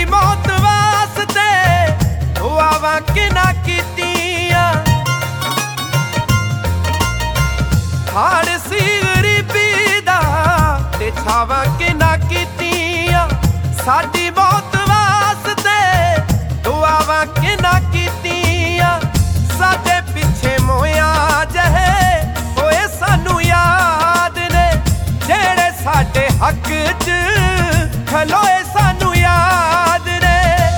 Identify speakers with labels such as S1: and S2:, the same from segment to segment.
S1: मौत वास्ते दुआवां किना कीतियां। हाड़ सी गरीबी दा ते छावां किना कीतियां। साडी मौत वास्ते दुआवां किना कीतियां। साडे पिछे मोया जहे होए सानू याद ने, जेड़े साडे हक च खलोए सानू याद ने।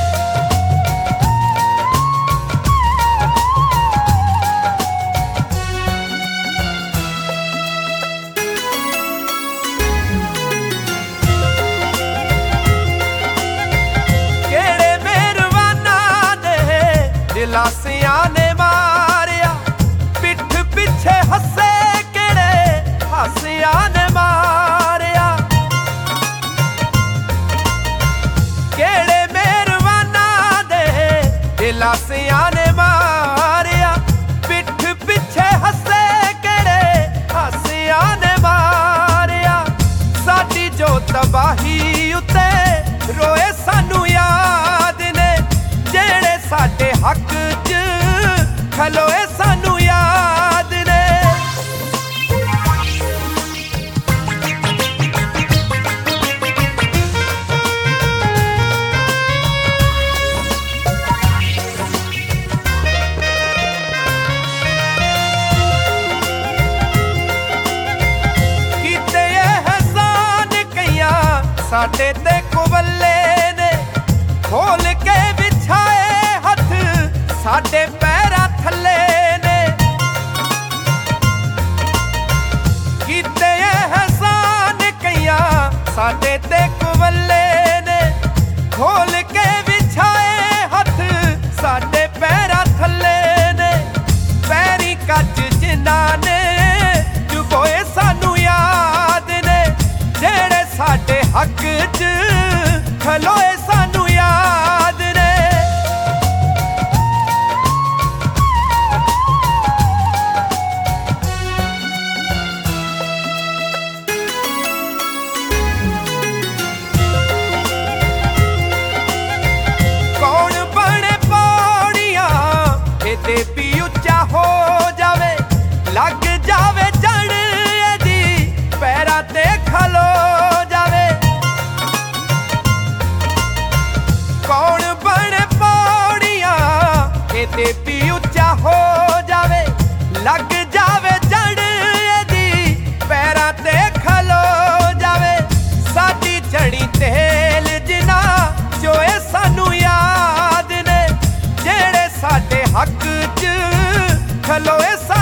S1: केड़े मेहरबाना दे दिलासियां ने मारिया, पिठ पिछे हसे केड़े हासियां ने मारिया। केड़े मेहरबाना दे दिलासियां ने मारिया, पिठ पिछे हसे केड़े हासियां ने मारिया। साडी जो तबाही उत्ते रोए सानू याद ने, जेड़े साडे हक च खलोए सानू याद ने। कीते एहसान कईयां साडे ते कुबल्ले ने, खोल के बिछाए हथ साडे पैरां थल्ले ने। कीते एहसान कईयां साडे ते कुबल्ले ने, खोल के बिछाए हथ साडे पैरां थल्ले ने। पैरी कच जिन्हां ने चुभोए सानू याद ने, जेड़े साडे हक च खलोए सानू याद ने। कौन बने पौड़ियां एदे भी उच्चा हो जावे, लग जावे जड़ एदी पैरां ते खलो जावे। कौन बने पौड़ियां एदे भी उच्चा हो जावे, लग जावे जड़ एदी पैरां ते खलो जावे। साडी जड़ी तेल जिना जोए सानू याद ने, जेड़े साडे हक च खलोए